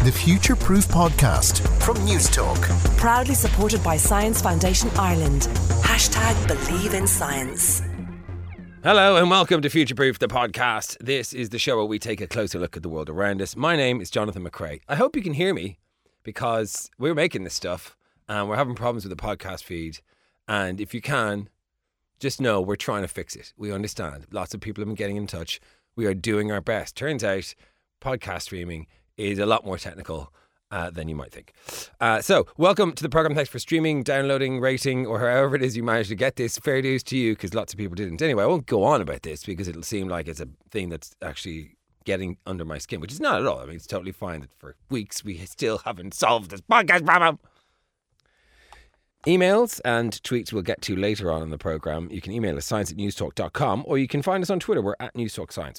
The Future Proof Podcast from Newstalk. Proudly supported by Science Foundation Ireland. #BelieveInScience. Hello and welcome to Future Proof, the podcast. This is the show where we take a closer look at the world around us. My name is Jonathan McCrae. I hope you can hear me because we're making this stuff and we're having problems with the podcast feed. And if you can, just know we're trying to fix it. We understand. Lots of people have been getting in touch. We are doing our best. Turns out podcast streaming is a lot more technical than you might think. So welcome to the program. Thanks for streaming, downloading, rating, or however it is you managed to get this. Fair dues to you because lots of people didn't. Anyway, I won't go on about this because it'll seem like it's a thing that's actually getting under my skin, which is not at all. I mean, it's totally fine that for weeks we still haven't solved this podcast problem. Emails and tweets we'll get to later on in the programme. You can email us science@newstalk.com or you can find us on Twitter. We're at NewstalkScience.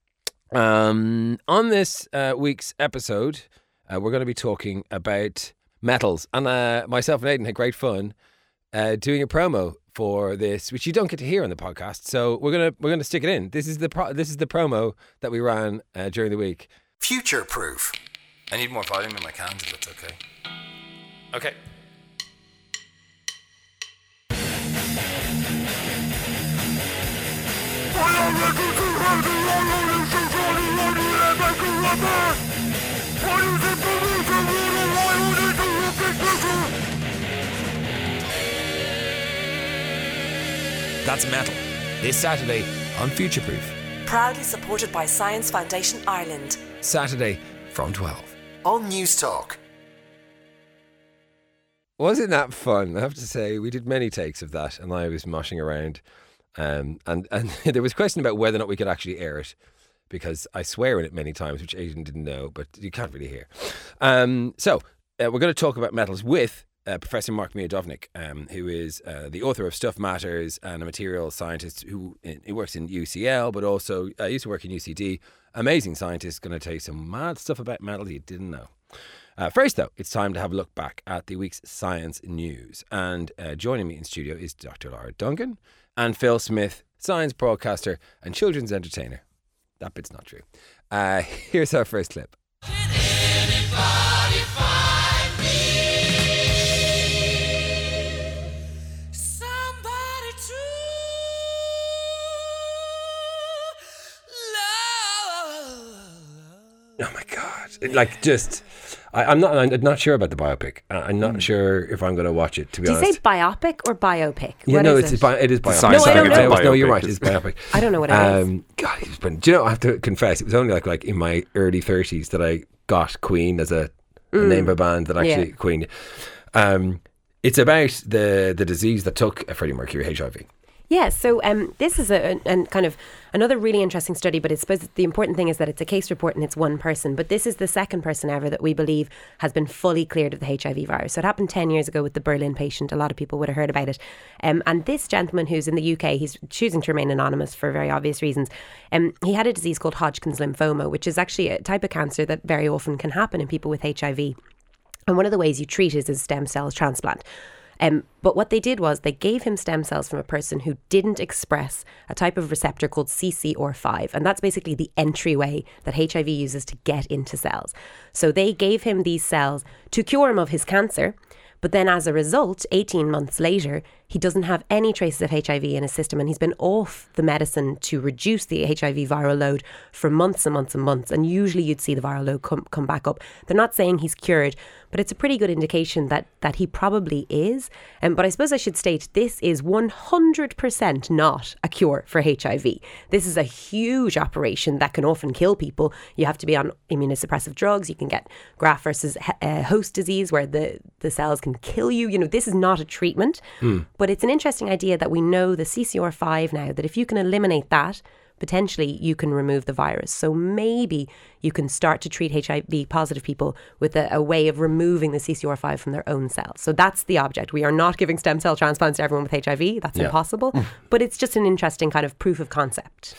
On this week's episode, we're going to be talking about metals. And myself and Aidan had great fun doing a promo for this, which you don't get to hear on the podcast. So we're gonna stick it in. This is the promo that we ran during the week. Future Proof. I need more volume in my cans if that's okay. Okay. That's metal. This Saturday on Future Proof. Proudly supported by Science Foundation Ireland. Saturday from 12. On Newstalk. Wasn't that fun? I have to say, we did many takes of that and I was moshing around. And there was a question about whether or not we could actually air it because I swear in it many times, which Aidan didn't know, but you can't really hear. So we're going to talk about metals with Professor Mark Miodownik, who is the author of Stuff Matters and a material scientist who works in UCL, but also used to work in UCD. Amazing scientist, going to tell you some mad stuff about metals you didn't know. First, though, it's time to have a look back at the week's science news. And joining me in studio is Dr. Laura Duncan and Phil Smith, science broadcaster and children's entertainer. That bit's not true. Here's our first clip. Can anybody find me? Somebody to love. Oh my God. I'm not sure about the biopic. I'm not sure if I'm going to watch it, to be honest. Do you say biopic or biopic? Yeah, What no, is it is biopic. No, I don't know. No, you're right. It's biopic. I don't know what it is. God, do you know, I have to confess, it was only like in my early 30s that I got Queen as a name of a band that actually Queen. It's about the disease that took Freddie Mercury, HIV. Yeah, so this is a kind of another really interesting study, but I suppose the important thing is that it's a case report and it's one person. But this is the second person ever that we believe has been fully cleared of the HIV virus. So it happened 10 years ago with the Berlin patient. A lot of people would have heard about it. And this gentleman who's in the UK, he's choosing to remain anonymous for very obvious reasons. He had a disease called Hodgkin's lymphoma, which is actually a type of cancer that very often can happen in people with HIV. And one of the ways you treat it is stem cell transplant. But what they did was they gave him stem cells from a person who didn't express a type of receptor called CCR5. And that's basically the entryway that HIV uses to get into cells. So they gave him these cells to cure him of his cancer. But then as a result, 18 months later, he doesn't have any traces of HIV in his system. And he's been off the medicine to reduce the HIV viral load for months and months and months. And usually you'd see the viral load come back up. They're not saying he's cured, but it's a pretty good indication that he probably is. But I suppose I should state this is 100% not a cure for HIV. This is a huge operation that can often kill people. You have to be on immunosuppressive drugs. You can get graft versus host disease where the cells can kill you. You know, this is not a treatment, but it's an interesting idea that we know the CCR5 now, that if you can eliminate that, potentially you can remove the virus. So maybe you can start to treat HIV positive people with a way of removing the CCR5 from their own cells. So that's the object. We are not giving stem cell transplants to everyone with HIV. That's impossible. But it's just an interesting kind of proof of concept.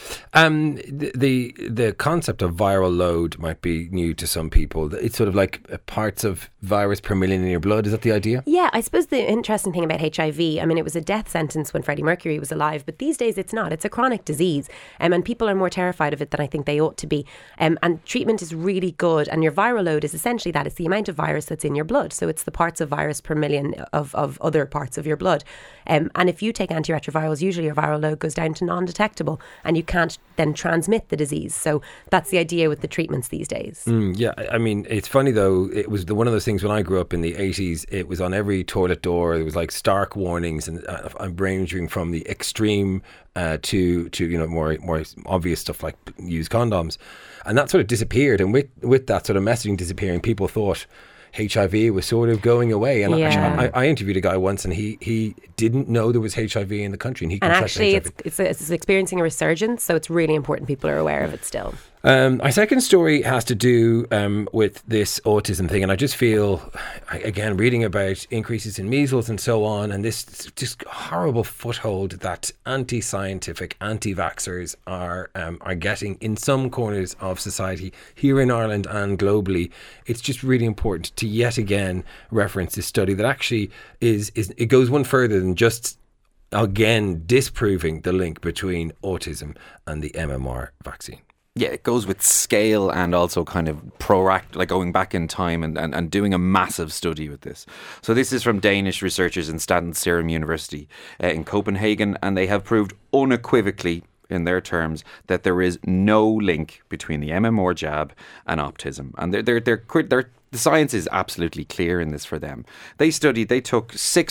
The concept of viral load might be new to some people. It's sort of like parts of virus per million in your blood. Is that the idea? Yeah, I suppose the interesting thing about HIV, I mean, it was a death sentence when Freddie Mercury was alive, but these days it's not. It's a chronic disease. And people are more terrified of it than I think they ought to be. And treatment is really good, and your viral load is essentially that. It's the amount of virus that's in your blood. So it's the parts of virus per million of other parts of your blood. And if you take antiretrovirals, usually your viral load goes down to non-detectable, and you can't then transmit the disease. So that's the idea with the treatments these days. Yeah, I mean, it's funny though. It was one of those things when I grew up in the 80s. It was on every toilet door. It was like stark warnings, and I'm ranging from the extreme to more obvious stuff like use condoms, and that sort of disappeared. And with that sort of messaging disappearing, people thought HIV was sort of going away. And I interviewed a guy once, and he didn't know there was HIV in the country, and he contracted HIV. It's experiencing a resurgence, so it's really important people are aware of it still. Our second story has to do with this autism thing, and I just feel, again, reading about increases in measles and so on, and this just horrible foothold that anti-scientific, anti-vaxxers are getting in some corners of society here in Ireland and globally. It's just really important to yet again reference this study that actually it goes one further than just again disproving the link between autism and the MMR vaccine. Yeah, it goes with scale and also kind of like going back in time and doing a massive study with this. So this is from Danish researchers in Statens Serum University in Copenhagen, and they have proved unequivocally in their terms that there is no link between the MMR jab and autism. And the science is absolutely clear in this for them. They took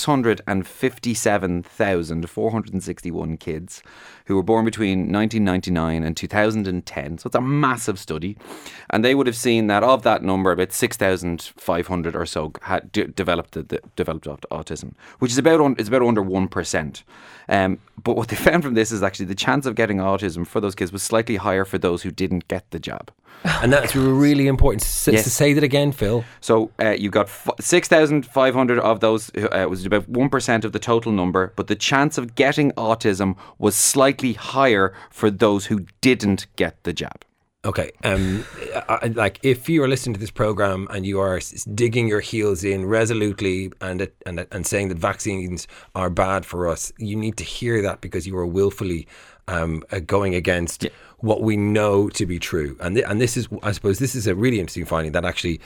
657,461 kids who were born between 1999 and 2010. So it's a massive study. And they would have seen that of that number, about 6,500 or so had developed autism, which is about under 1%. But what they found from this is actually the chance of getting autism for those kids was slightly higher for those who didn't get the jab. And that's really important to say that again, Phil. So you got 6,500 of those, was about 1% of the total number, but the chance of getting autism was slightly higher for those who didn't get the jab. Okay, like if you are listening to this program and you are digging your heels in resolutely and saying that vaccines are bad for us, you need to hear that because you are willfully going against what we know to be true. And this is, I suppose, this is a really interesting finding that actually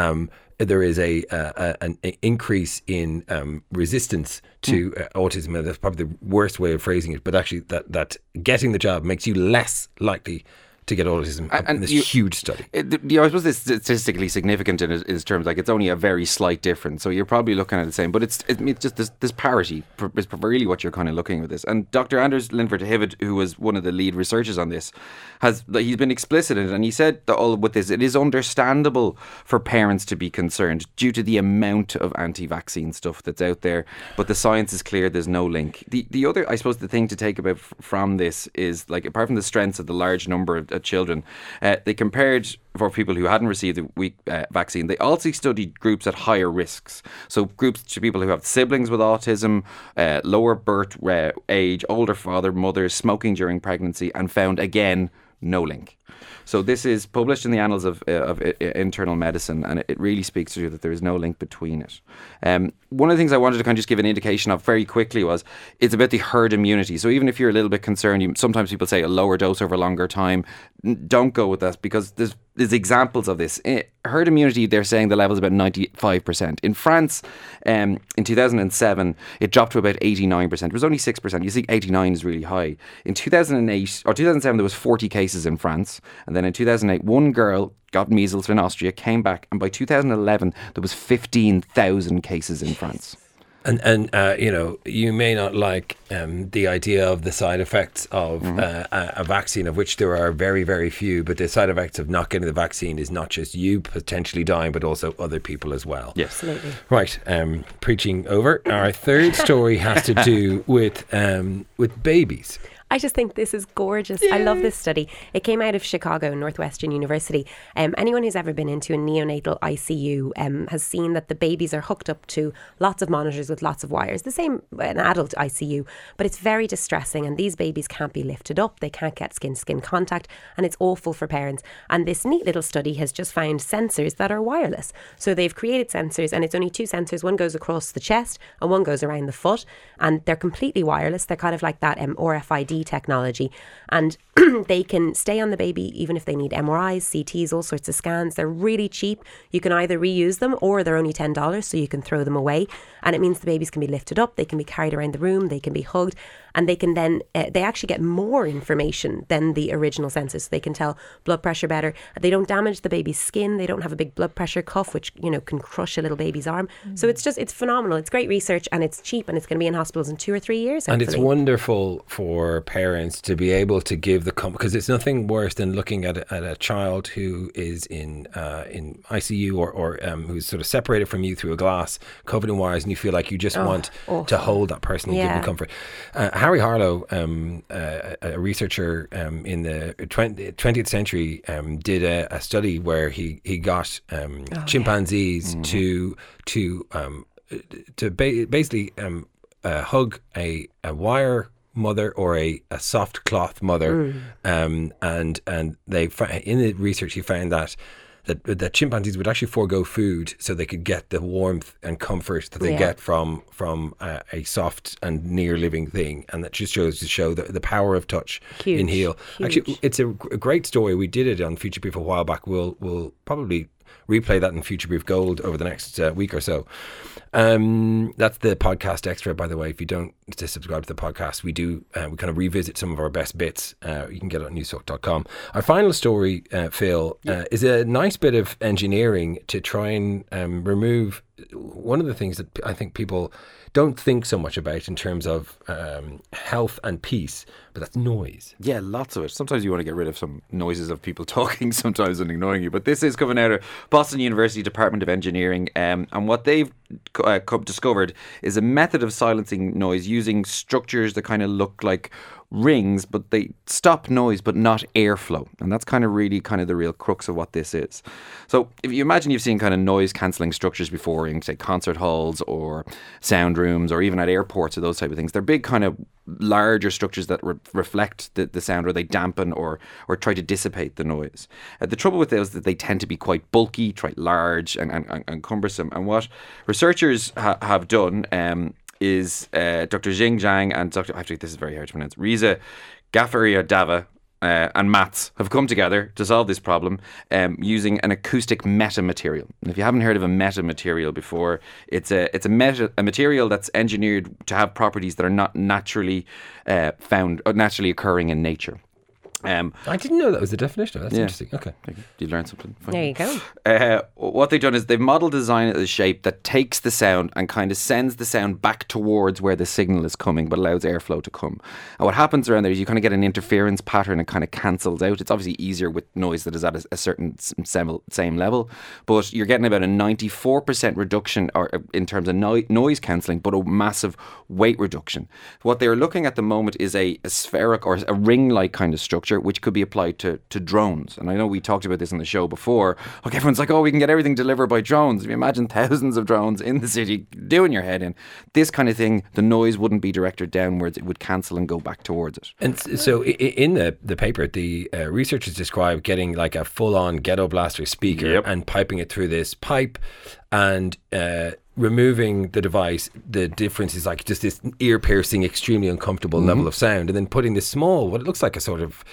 there is an increase in resistance to autism. And that's probably the worst way of phrasing it, but actually that getting the jab makes you less likely to get autism in this huge study. I suppose it's statistically significant in its terms, like it's only a very slight difference. So you're probably looking at the same, but it's just this parity is really what you're kind of looking at with this. And Dr. Anders Lindford-Hivid, who was one of the lead researchers on this, he's been explicit in it, and he said that all with this, it is understandable for parents to be concerned due to the amount of anti-vaccine stuff that's out there, but the science is clear, there's no link. The other, I suppose, the thing to take about from this is, like, apart from the strengths of the large number of children, they compared for people who hadn't received the vaccine. They also studied groups at higher risks. So groups to people who have siblings with autism, lower birth age, older mothers, smoking during pregnancy, and found again no link. So this is published in the Annals of Internal Medicine, and it really speaks to you that there is no link between it. One of the things I wanted to kind of just give an indication of very quickly was it's about the herd immunity. So even if you're a little bit concerned, sometimes people say a lower dose over a longer time. Don't go with that because there's examples of this. Herd immunity, they're saying the level is about 95%. In France, in 2007, it dropped to about 89%. It was only 6%. You see, 89 is really high. In 2007, there was 40 cases in France. And then in 2008, one girl got measles in Austria, came back, and by 2011, there was 15,000 cases in France. And you may not like the idea of the side effects of a vaccine, of which there are very, very few, but the side effects of not getting the vaccine is not just you potentially dying, but also other people as well. Yes. Absolutely. Right. Preaching over. Our third story has to do with babies. I just think this is gorgeous. Yay. I love this study. It came out of Chicago, Northwestern University. Anyone who's ever been into a neonatal ICU has seen that the babies are hooked up to lots of monitors with lots of wires. The same an adult ICU, but it's very distressing. And these babies can't be lifted up. They can't get skin-to-skin contact, and it's awful for parents. And this neat little study has just found sensors that are wireless. So they've created sensors, and it's only two sensors. One goes across the chest, and one goes around the foot, and they're completely wireless. They're kind of like that RFID IUD technology, and they can stay on the baby even if they need MRIs, CTs, all sorts of scans. They're really cheap. You can either reuse them or they're only $10, so you can throw them away. And it means the babies can be lifted up, they can be carried around the room, they can be hugged, and they can then, they actually get more information than the original sensors. So they can tell blood pressure better. They don't damage the baby's skin. They don't have a big blood pressure cuff, which, you know, can crush a little baby's arm. So it's phenomenal. It's great research, and it's cheap, and it's going to be in hospitals in 2 or 3 years. And it's hopefully. wonderful for parents to be able to give because it's nothing worse than looking at a child who is in ICU or who's sort of separated from you through a glass, covered in wires, and you feel like you just want to hold that person and give them comfort. Harry Harlow, a researcher in the 20th century, did a study where he got chimpanzees to basically hug a wire mother or a soft cloth mother, and they in the research he found that chimpanzees would actually forego food so they could get the warmth and comfort that they get from a soft and near living thing, and that just shows to show the power of touch in heal. Actually, it's a great story. We did it on Future Proof a while back. We'll probably replay that in Future Proof Gold over the next week or so. That's the podcast extra, by the way. If you don't subscribe to the podcast, we kind of revisit some of our best bits. You can get it on newstalk.com. Our final story, Phil, is a nice bit of engineering to try and remove one of the things that I think people don't think so much about in terms of health and peace, but that's noise. Yeah, lots of it. Sometimes you want to get rid of some noises of people talking sometimes and ignoring you. But this is coming out of Boston University Department of Engineering. And what they've discovered is a method of silencing noise using structures that kind of look like rings, but they stop noise but not airflow, and that's kind of the real crux of what this is. So if you imagine you've seen kind of noise cancelling structures before in, say, concert halls or sound rooms or even at airports or those type of things, they're big kind of larger structures that reflect the sound, or they dampen or try to dissipate the noise. The trouble with those is that they tend to be quite bulky, quite large and cumbersome, and what researchers have done is Dr. Jing Zhang and Dr. Actually, this is very hard to pronounce. Riza Ghaffariadava and Mats have come together to solve this problem using an acoustic metamaterial. And if you haven't heard of a metamaterial before, it's a material that's engineered to have properties that are not naturally found or naturally occurring in nature. I didn't know that was the definition. That's interesting. Okay. You learned something. There you go. What they've done is they've modelled design as a shape that takes the sound and kind of sends the sound back towards where the signal is coming, but allows airflow to come. And what happens around there is you kind of get an interference pattern and kind of cancels out. It's obviously easier with noise that is at a certain same level, but you're getting about a 94% reduction in terms of noise cancelling, but a massive weight reduction. What they're looking at the moment is a spheric or a ring-like kind of structure, which could be applied to drones. And I know we talked about this on the show before. Like, everyone's like, we can get everything delivered by drones. If you imagine thousands of drones in the city doing your head in, this kind of thing, the noise wouldn't be directed downwards. It would cancel and go back towards it. And so in the paper, the researchers describe getting like a full-on ghetto blaster speaker and piping it through this pipe and removing the device. The difference is like just this ear-piercing, extremely uncomfortable level of sound, and then putting this small, what it looks like a sort of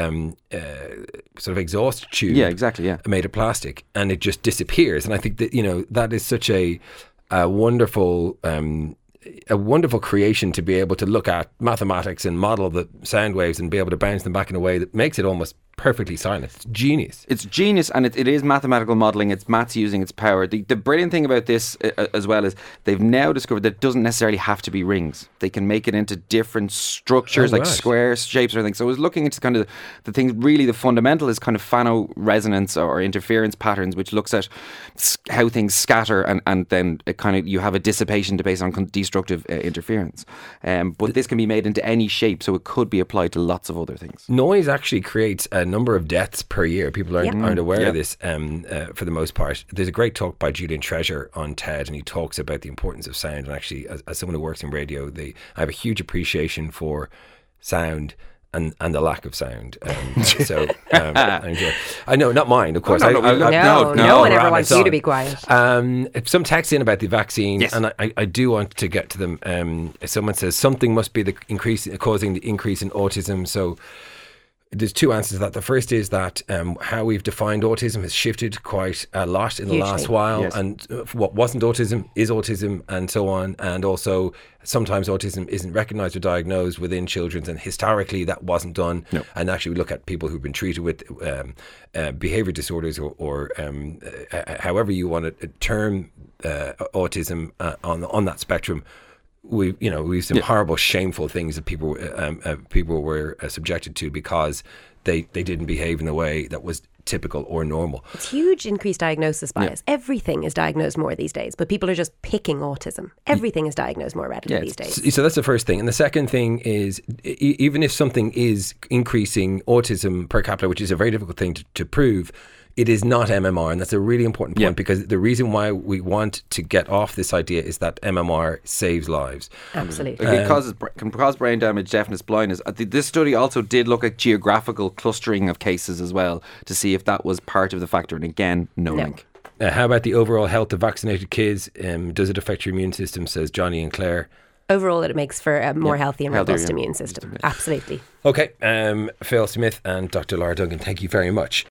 exhaust tube, made of plastic, and it just disappears. And I think that, you know, that is such a wonderful creation to be able to look at mathematics and model the sound waves and be able to bounce them back in a way that makes it almost perfectly silent. It's genius. It's genius, and it is mathematical modelling. It's maths using its power. The brilliant thing about this as well is they've now discovered that it doesn't necessarily have to be rings. They can make it into different structures, like square shapes or anything. So I was looking into kind of the thing, really the fundamental is kind of phonoresonance or interference patterns, which looks at how things scatter and then it kind of, you have a dissipation based on destructive interference. But this can be made into any shape, so it could be applied to lots of other things. Noise actually creates a number of deaths per year. People aren't aware of this for the most part. There's a great talk by Julian Treasure on TED, and he talks about the importance of sound. And actually, as someone who works in radio, I have a huge appreciation for sound and the lack of sound. So I enjoy it. I know, not mine, of course. no, No one ever Rabbit's wants you on. to be quiet. Some text in about the vaccine, Yes. and I do want to get to them. Someone says something must be causing the increase in autism. So there's two answers to that. The first is that how we've defined autism has shifted quite a lot in the Hugely. last while, Yes. and what wasn't autism is autism, and so on. And also, sometimes autism isn't recognised or diagnosed within children, and historically that wasn't done. No. And actually, we look at people who've been treated with behaviour disorders or however you want to term autism on that spectrum. We've some horrible, shameful things that people were subjected to because they didn't behave in a way that was typical or normal. It's huge increased diagnosis bias. Everything is diagnosed more these days, but people are just picking autism. Everything is diagnosed more readily these days. So that's the first thing. And the second thing is, even if something is increasing autism per capita, which is a very difficult thing to prove, it is not MMR, and that's a really important point because the reason why we want to get off this idea is that MMR saves lives. Absolutely. It can cause brain damage, deafness, blindness. This study also did look at geographical clustering of cases as well to see if that was part of the factor. And again, no link. How about the overall health of vaccinated kids? Does it affect your immune system, says Johnny and Claire. Overall, it makes for a more healthy and Healthier, robust yeah. immune system. Absolutely. Okay, Phil Smith and Dr. Laura Duggan, thank you very much.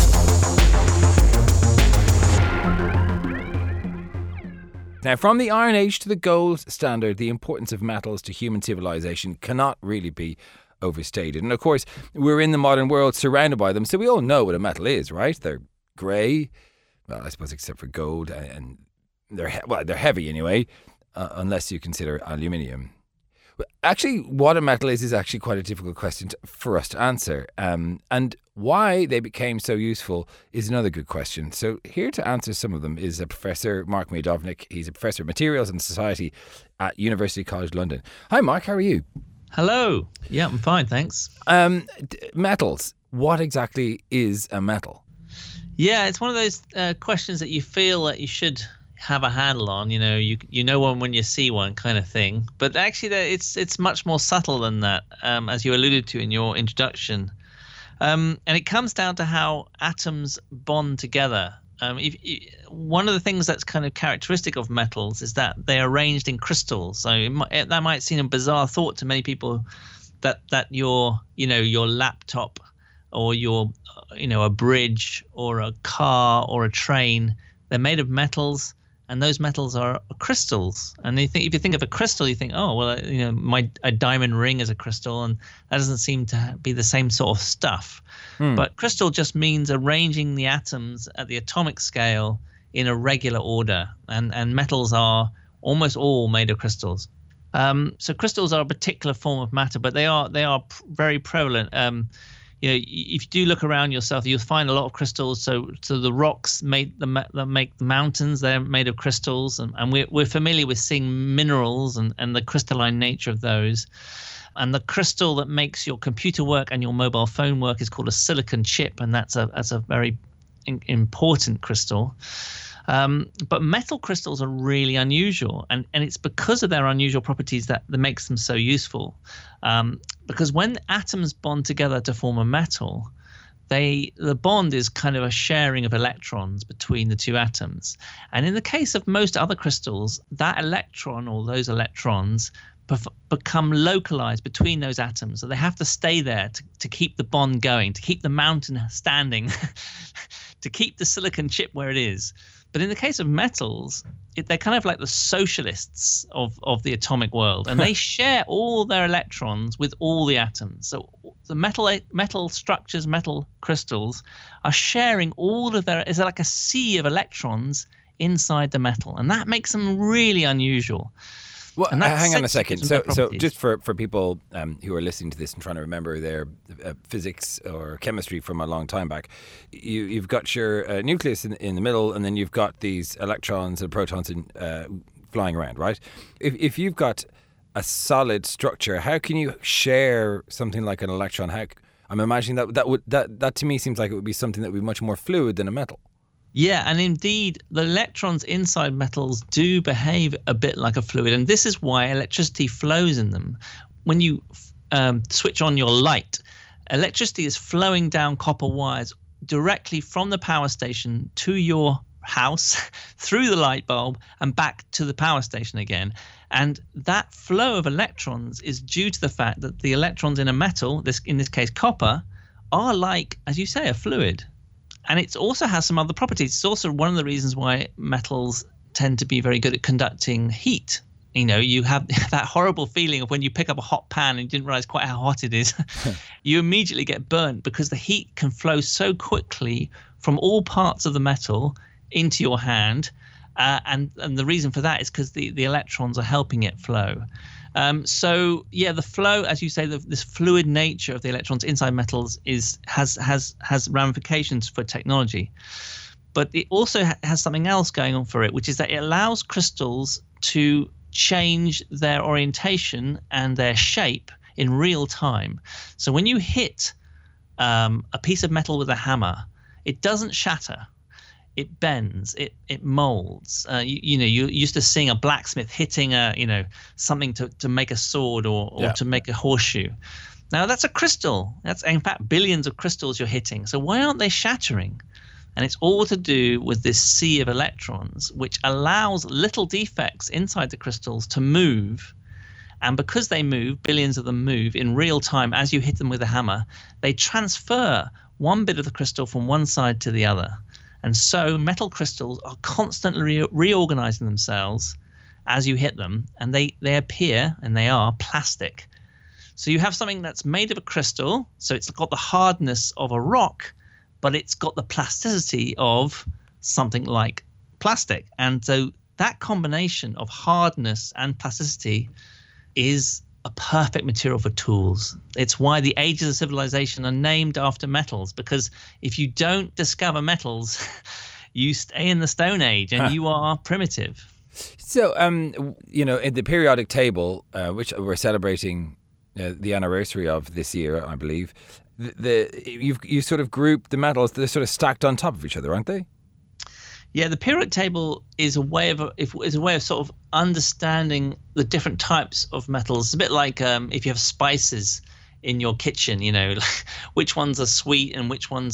Now, from the Iron Age to the gold standard, the importance of metals to human civilization cannot really be overstated. And of course, we're in the modern world surrounded by them, so we all know what a metal is, right? They're grey, well, I suppose except for gold, and they're heavy anyway, unless you consider aluminium. Actually, what a metal is actually quite a difficult question for us to answer. And why they became so useful is another good question. So here to answer some of them is Professor Mark Miodownik. He's a professor of materials and society at University College London. Hi, Mark. How are you? Hello. Yeah, I'm fine, thanks. Metals. What exactly is a metal? Yeah, it's one of those questions that you feel that you should have a handle on. You know one when you see one, kind of thing. But actually, it's much more subtle than that, as you alluded to in your introduction. And it comes down to how atoms bond together. One of the things that's kind of characteristic of metals is that they're arranged in crystals. So that might seem a bizarre thought to many people, that your laptop or your a bridge or a car or a train, they're made of metals. And those metals are crystals. And if you think of a crystal, you think, oh, well, a diamond ring is a crystal, and that doesn't seem to be the same sort of stuff. But crystal just means arranging the atoms at the atomic scale in a regular order. And metals are almost all made of crystals. So crystals are a particular form of matter, but they are very prevalent. If you do look around yourself, you'll find a lot of crystals. So the rocks that make the mountains, they're made of crystals, and we're familiar with seeing minerals and the crystalline nature of those. And the crystal that makes your computer work and your mobile phone work is called a silicon chip, and that's a very important crystal. But metal crystals are really unusual, and it's because of their unusual properties that makes them so useful. Because when atoms bond together to form a metal, the bond is kind of a sharing of electrons between the two atoms. And in the case of most other crystals, that electron or those electrons become localized between those atoms. So they have to stay there to keep the bond going, to keep the mountain standing, to keep the silicon chip where it is. But in the case of metals, they're kind of like the socialists of the atomic world, and they share all their electrons with all the atoms. So the metal structures, metal crystals, are sharing all of their. It's like a sea of electrons inside the metal, and that makes them really unusual. Well, And that's hang on a sensitive second. to So their properties. just for people who are listening to this and trying to remember their physics or chemistry from a long time back, you've got your nucleus in the middle, and then you've got these electrons and protons flying around, right? If you've got a solid structure, how can you share something like an electron? I'm imagining that to me seems like it would be something that would be much more fluid than a metal. Yeah, and indeed, the electrons inside metals do behave a bit like a fluid, and this is why electricity flows in them. When you switch on your light, electricity is flowing down copper wires directly from the power station to your house through the light bulb and back to the power station again. And that flow of electrons is due to the fact that the electrons in a metal, in this case copper, are like, as you say, a fluid. And it also has some other properties. It's also one of the reasons why metals tend to be very good at conducting heat. You know, you have that horrible feeling of when you pick up a hot pan and you didn't realize quite how hot it is. You immediately get burnt because the heat can flow so quickly from all parts of the metal into your hand. And the reason for that is because the electrons are helping it flow. So yeah, the flow, as you say, this fluid nature of the electrons inside metals has ramifications for technology, but it also has something else going on for it, which is that it allows crystals to change their orientation and their shape in real time. So when you hit a piece of metal with a hammer, it doesn't shatter. It bends, it molds. You used to seeing a blacksmith hitting something to make a sword or to make a horseshoe. Now that's a crystal. That's in fact billions of crystals you're hitting. So why aren't they shattering? And it's all to do with this sea of electrons, which allows little defects inside the crystals to move. And because they move, billions of them move in real time as you hit them with a hammer, they transfer one bit of the crystal from one side to the other. And so metal crystals are constantly reorganizing themselves as you hit them, and they appear, and they are, plastic. So you have something that's made of a crystal, so it's got the hardness of a rock, but it's got the plasticity of something like plastic. And so that combination of hardness and plasticity is a perfect material for tools. It's why the ages of civilization are named after metals, because if you don't discover metals, you stay in the Stone Age and you are primitive. So, in the periodic table, which we're celebrating the anniversary of this year, I believe, you sort of group the metals, they're sort of stacked on top of each other, aren't they? Yeah, the periodic table is a way of sort of understanding the different types of metals. It's a bit like if you have spices in your kitchen, which ones are sweet and which ones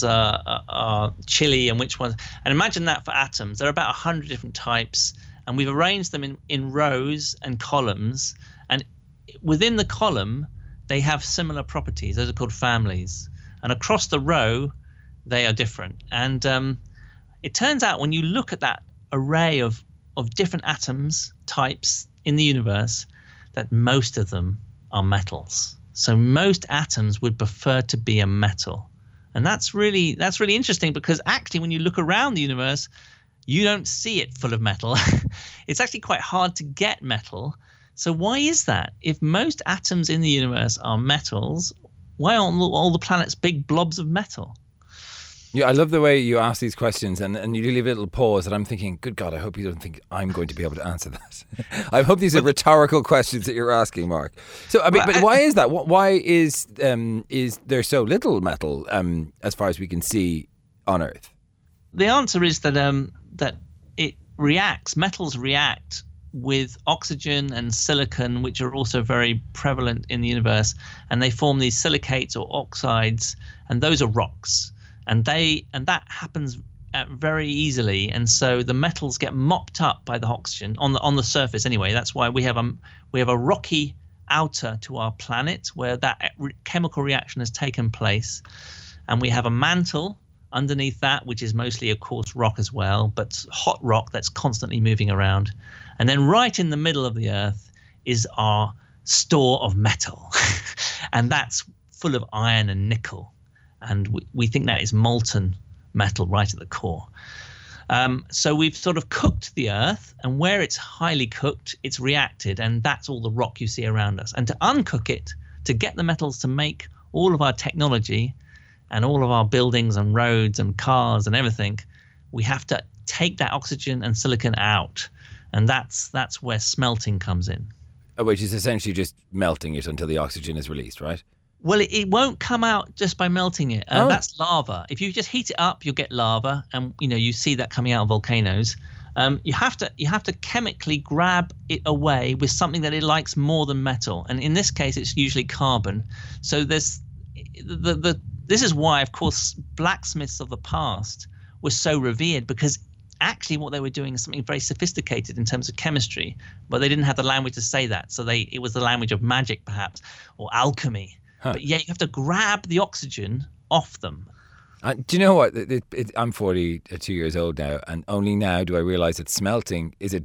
are chili and which ones. And imagine that for atoms. There are about 100 different types, and we've arranged them in rows and columns. And within the column, they have similar properties. Those are called families. And across the row, they are different. And it turns out when you look at that array of different atoms types in the universe, that most of them are metals. So most atoms would prefer to be a metal. And that's really interesting, because actually when you look around the universe, you don't see it full of metal. It's actually quite hard to get metal. So why is that? If most atoms in the universe are metals, why aren't all the planets big blobs of metal? Yeah, I love the way you ask these questions, and you do leave a little pause, and I'm thinking, good God, I hope you don't think I'm going to be able to answer that. I hope these are rhetorical questions that you're asking, Mark. So, but why is that? Why is there so little metal, as far as we can see, on Earth? The answer is that that it reacts. Metals react with oxygen and silicon, which are also very prevalent in the universe, and they form these silicates or oxides, and those are rocks. And that happens very easily, and so the metals get mopped up by the oxygen on the surface. Anyway, that's why we have a rocky outer to our planet where that chemical reaction has taken place, and we have a mantle underneath that, which is mostly, of course, rock as well, but hot rock that's constantly moving around. And then right in the middle of the Earth is our store of metal, and that's full of iron and nickel. And we think that is molten metal right at the core. So we've sort of cooked the Earth, and where it's highly cooked, it's reacted, and that's all the rock you see around us. And to uncook it, to get the metals to make all of our technology and all of our buildings and roads and cars and everything, we have to take that oxygen and silicon out. And that's where smelting comes in. Which is essentially just melting it until the oxygen is released, right? Well, it won't come out just by melting it. That's lava. If you just heat it up, you'll get lava, and you see that coming out of volcanoes. you have to chemically grab it away with something that it likes more than metal, and in this case, it's usually carbon. So this is why, of course, blacksmiths of the past were so revered, because actually what they were doing is something very sophisticated in terms of chemistry, but they didn't have the language to say that. So it was the language of magic, perhaps, or alchemy. But yeah, you have to grab the oxygen off them. Do you know what? I'm 42 years old now, and only now do I realise that smelting is has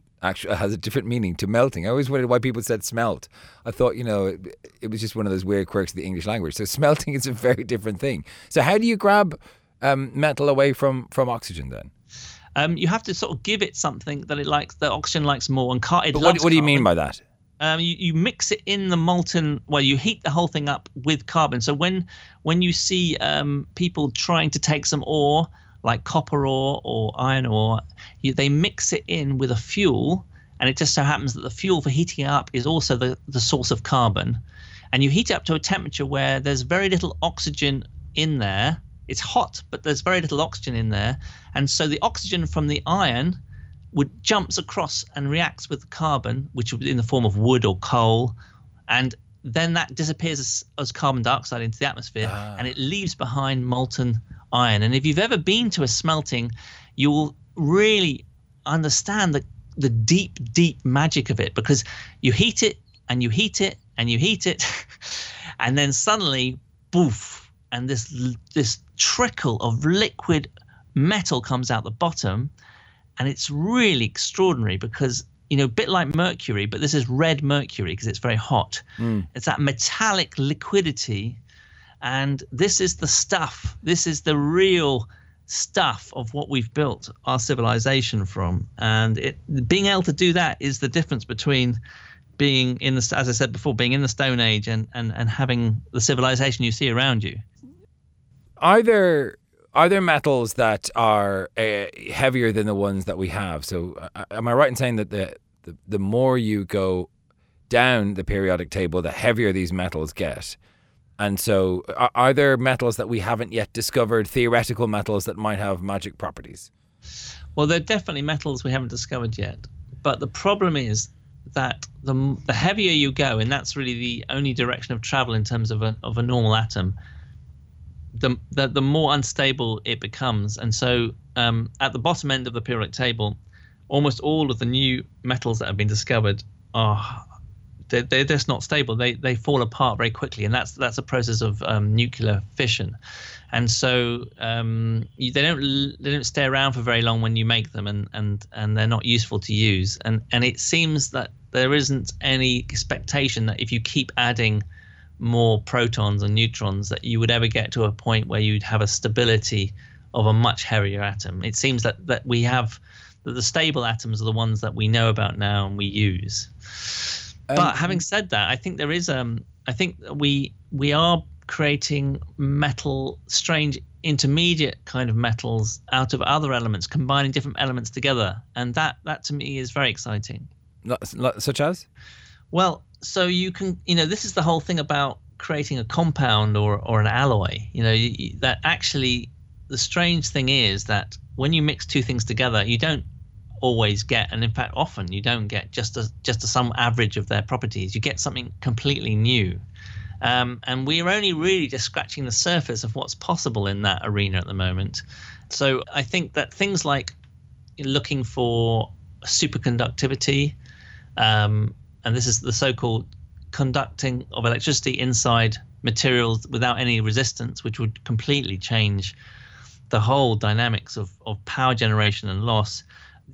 a different meaning to melting. I always wondered why people said smelt. I thought, it was just one of those weird quirks of the English language. So smelting is a very different thing. So how do you grab metal away from oxygen then? You have to sort of give it something that it likes, that oxygen likes more. And what do you mean by that? You mix it in the molten. Well, you heat the whole thing up with carbon. So when you see people trying to take some ore, like copper ore or iron ore, they mix it in with a fuel, and it just so happens that the fuel for heating it up is also the source of carbon. And you heat it up to a temperature where there's very little oxygen in there. It's hot, but there's very little oxygen in there, and so the oxygen from the iron jumps across and reacts with the carbon, which would be in the form of wood or coal, and then that disappears as carbon dioxide into the atmosphere, and it leaves behind molten iron. And if you've ever been to a smelting, you will really understand the deep, deep magic of it, because you heat it and you heat it and you heat it, and then suddenly, poof, and this trickle of liquid metal comes out the bottom, and it's really extraordinary because, a bit like mercury, but this is red mercury because it's very hot. It's that metallic liquidity, and this is the stuff. This is the real stuff of what we've built our civilization from, and being able to do that is the difference between being in the, as I said before, being in the Stone Age and having the civilization you see around you. Are there metals that are heavier than the ones that we have? So am I right in saying that the more you go down the periodic table, the heavier these metals get? And so are there metals that we haven't yet discovered, theoretical metals that might have magic properties? Well, there are definitely metals we haven't discovered yet. But the problem is that the heavier you go, and that's really the only direction of travel in terms of a normal atom, the more unstable it becomes. And so at the bottom end of the periodic table, almost all of the new metals that have been discovered they're just not stable. They fall apart very quickly, and that's a process of nuclear fission. And so they don't stay around for very long when you make them, and they're not useful to use. And it seems that there isn't any expectation that if you keep adding more protons and neutrons that you would ever get to a point where you'd have a stability of a much heavier atom. It seems that we have that the stable atoms are the ones that we know about now and we use. But having said that, I think there is I think we are creating strange intermediate kind of metals out of other elements, combining different elements together, and that to me is very exciting. Such as? Well, so you can, this is the whole thing about creating a compound or an alloy. That actually the strange thing is that when you mix two things together, you don't always get, and in fact often you don't get just a sum average of their properties. You get something completely new. And we're only really just scratching the surface of what's possible in that arena at the moment. So I think that things like looking for superconductivity, and this is the so-called conducting of electricity inside materials without any resistance, which would completely change the whole dynamics of power generation and loss.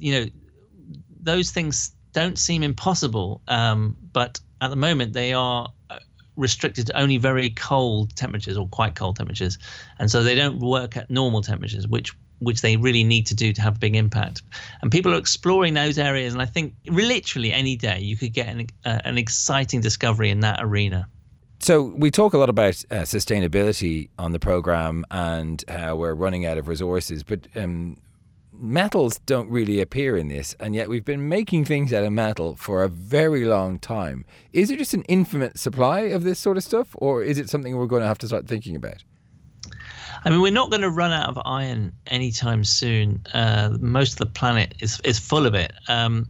Those things don't seem impossible, but at the moment they are restricted to only very cold temperatures or quite cold temperatures, and so they don't work at normal temperatures, which they really need to do to have a big impact. And people are exploring those areas, and I think literally any day you could get an exciting discovery in that arena. So we talk a lot about sustainability on the program and how we're running out of resources, but metals don't really appear in this, and yet we've been making things out of metal for a very long time. Is there just an infinite supply of this sort of stuff, or is it something we're going to have to start thinking about? I mean, we're not going to run out of iron anytime soon. Most of the planet is full of it.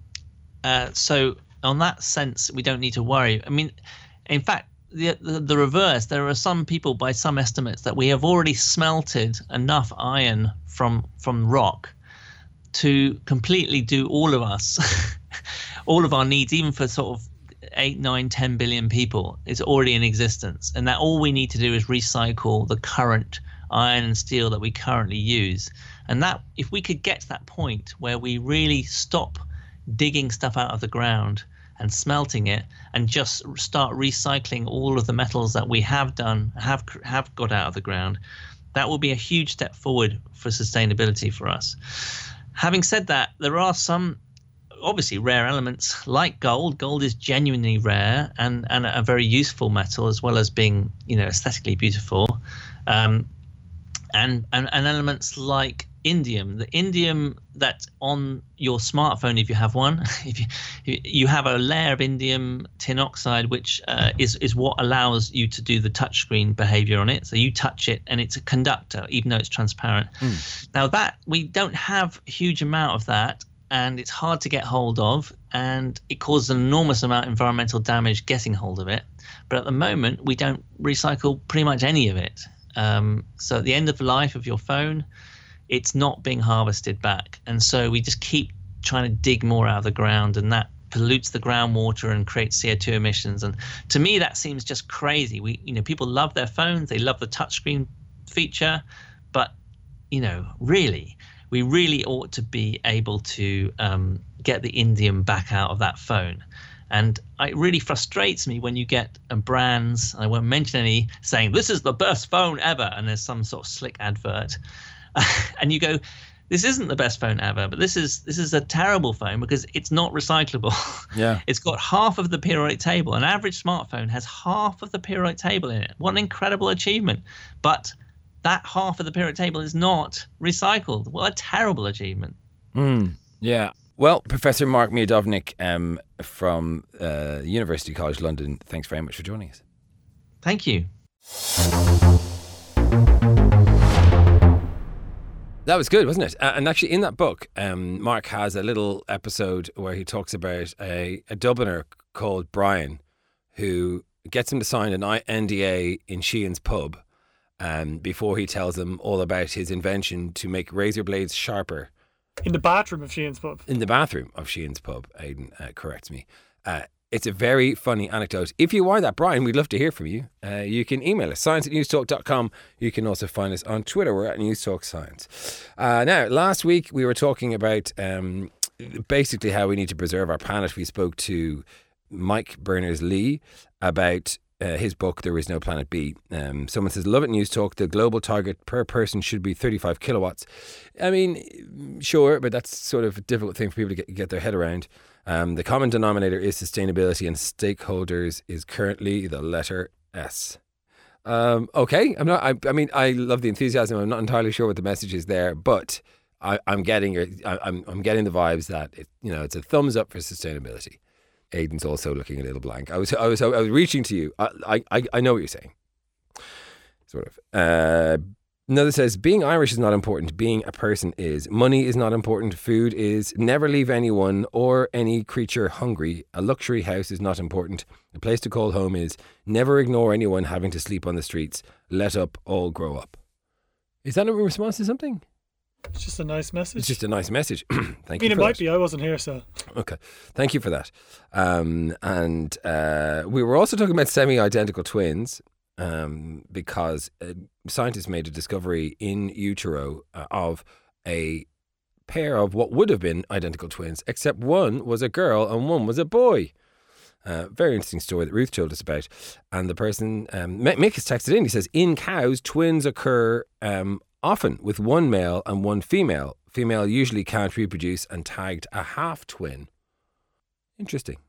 So on that sense, we don't need to worry. I mean, in fact, the reverse. There are some people, by some estimates, that we have already smelted enough iron from rock to completely do all of us, all of our needs, even for sort of 8, 9, 10 billion people, is already in existence. And that all we need to do is recycle the current iron and steel that we currently use. And that, if we could get to that point where we really stop digging stuff out of the ground and smelting it, and just start recycling all of the metals that we have got out of the ground, that will be a huge step forward for sustainability for us. Having said that, there are some obviously rare elements like gold. Gold is genuinely rare and a very useful metal, as well as being, aesthetically beautiful. And elements like indium, the indium that's on your smartphone, if you have one, if you have a layer of indium tin oxide, which is what allows you to do the touchscreen behavior on it. So you touch it and it's a conductor, even though it's transparent. Now that we don't have a huge amount of that, and it's hard to get hold of, and it causes an enormous amount of environmental damage getting hold of it. But at the moment, we don't recycle pretty much any of it. So at the end of the life of your phone, it's not being harvested back. And so we just keep trying to dig more out of the ground, and that pollutes the groundwater and creates CO2 emissions. And to me, that seems just crazy. People love their phones, they love the touchscreen feature, but, really, we really ought to be able to get the indium back out of that phone. And it really frustrates me when you get brands, I won't mention any, saying, this is the best phone ever, and there's some sort of slick advert. And you go, this isn't the best phone ever, but this is a terrible phone because it's not recyclable. Yeah. It's got half of the periodic table. An average smartphone has half of the periodic table in it. What an incredible achievement. But that half of the periodic table is not recycled. What a terrible achievement. Yeah. Well, Professor Mark Miodownik from University College London, thanks very much for joining us. Thank you. That was good, wasn't it? And actually, in that book, Mark has a little episode where he talks about a Dubliner called Brian, who gets him to sign an NDA in Sheehan's pub before he tells him all about his invention to make razor blades sharper. In the bathroom of Sheehan's pub. In the bathroom of Sheehan's pub, Aidan corrects me. It's a very funny anecdote. If you are that, Brian, we'd love to hear from you. You can email us, science@newstalk.com. You can also find us on Twitter. We're at NewsTalkScience. Now, last week we were talking about basically how we need to preserve our planet. We spoke to Mike Berners-Lee about his book, There Is No Planet B. Someone says, love it, News Talk. The global target per person should be 35 kilowatts. I mean, sure, but that's sort of a difficult thing for people to get their head around. The common denominator is sustainability, and stakeholders is currently the letter S. Okay, I mean, I love the enthusiasm. I'm not entirely sure what the message is there, but I'm getting the vibes that it's a thumbs up for sustainability. Aidan's also looking a little blank. I was reaching to you. I know what you're saying. Sort of. Another says, being Irish is not important. Being a person is. Money is not important. Food is. Never leave anyone or any creature hungry. A luxury house is not important. A place to call home is. Never ignore anyone having to sleep on the streets. Let up, all grow up. Is that a response to something? It's just a nice message. It's just a nice message. Thank you. I mean, it might be. I wasn't here, so. Okay. Thank you for that. We were also talking about semi-identical twins. Because scientists made a discovery in utero of a pair of what would have been identical twins, except one was a girl and one was a boy. Very interesting story that Ruth told us about. And the person, Mick has texted in, he says, in cows, twins occur often with one male and one female. Female usually can't reproduce and tagged a half twin. Interesting.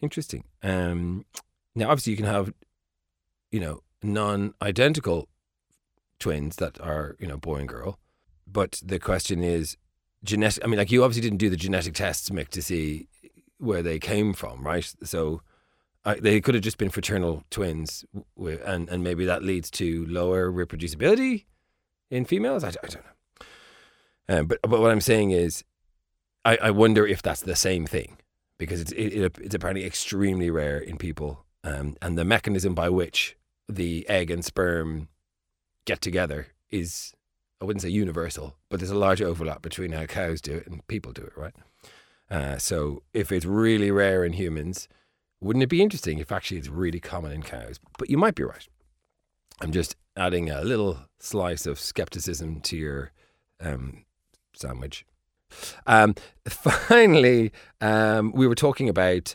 Now, obviously you can have, non-identical twins that are, boy and girl. But the question is, genetic. I mean, like, you obviously didn't do the genetic tests, Mick, to see where they came from, right? So they could have just been fraternal twins, and maybe that leads to lower reproducibility. in females? I don't know. But what I'm saying is, I wonder if that's the same thing, because it's apparently extremely rare in people, and the mechanism by which the egg and sperm get together is, I wouldn't say universal, but there's a large overlap between how cows do it and people do it, right? So if it's really rare in humans, wouldn't it be interesting if actually it's really common in cows? But you might be right. I'm just adding a little slice of skepticism to your sandwich. Finally, we were talking about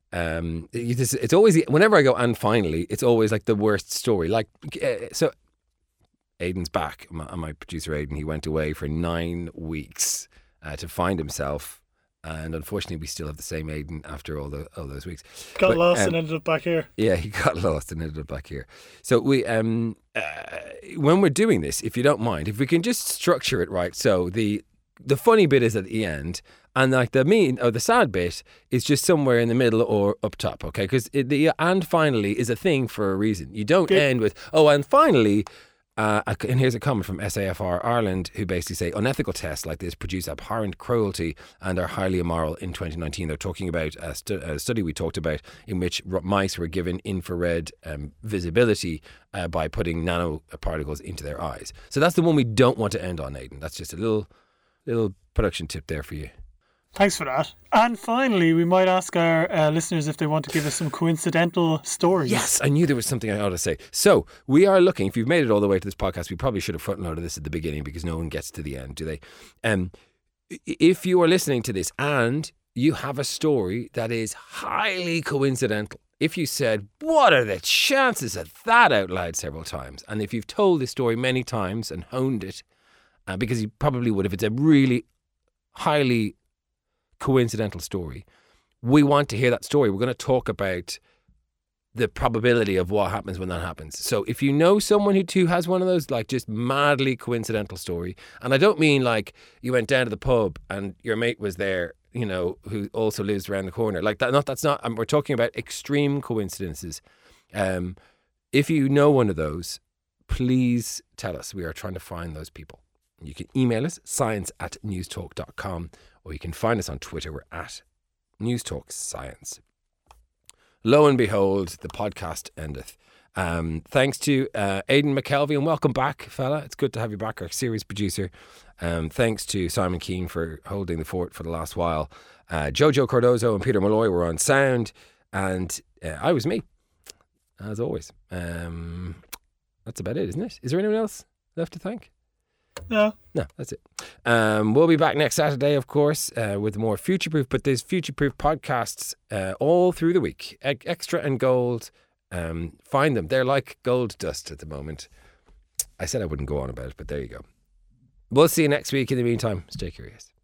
it's always, whenever I go and finally, it's always like the worst story. Like, so Aidan's back, my producer Aidan. He went away for 9 weeks to find himself, and unfortunately we still have the same Aidan after all those weeks. Got lost and ended up back here. Yeah, he got lost and ended up back here. So we when we're doing this, if you don't mind, if we can just structure it right, so the funny bit is at the end, and like the sad bit is just somewhere in the middle or up top, okay? Because the and finally is a thing for a reason. You don't end with, oh, and finally, and here's a comment from SAFR Ireland, who basically say unethical tests like this produce abhorrent cruelty and are highly immoral. In 2019, they're talking about a study we talked about in which mice were given infrared visibility by putting nanoparticles into their eyes. So that's the one we don't want to end on, Aidan. That's just a little production tip there for you. Thanks for that. And finally, we might ask our listeners if they want to give us some coincidental stories. Yes, I knew there was something I ought to say. So we are looking, if you've made it all the way to this podcast, we probably should have front-loaded this at the beginning because no one gets to the end, do they? If you are listening to this and you have a story that is highly coincidental, if you said, what are the chances of that out loud several times, and if you've told this story many times and honed it, because you probably would if it's a really highly coincidental story, we want to hear that story. We're going to talk about the probability of what happens when that happens. So if you know someone who has one of those like just madly coincidental story, and I don't mean like you went down to the pub and your mate was there, you know, who also lives around the corner, like that. That's not. We're talking about extreme coincidences. If you know one of those, please tell us. We are trying to find those people. You can email us, science@newstalk.com, or you can find us on Twitter. We're at NewsTalkScience. Lo and behold, the podcast endeth. Thanks to Aidan McKelvey, and welcome back, fella. It's good to have you back, our series producer. Thanks to Simon Keane for holding the fort for the last while. Jojo Cardozo and Peter Malloy were on sound, and I was me, as always. That's about it, isn't it? Is there anyone else left to thank? No, that's it. We'll be back next Saturday, of course, with more Future Proof. But there's Future Proof podcasts all through the week. Extra and Gold. Find them. They're like gold dust at the moment. I said I wouldn't go on about it, but there you go. We'll see you next week. In the meantime, stay curious.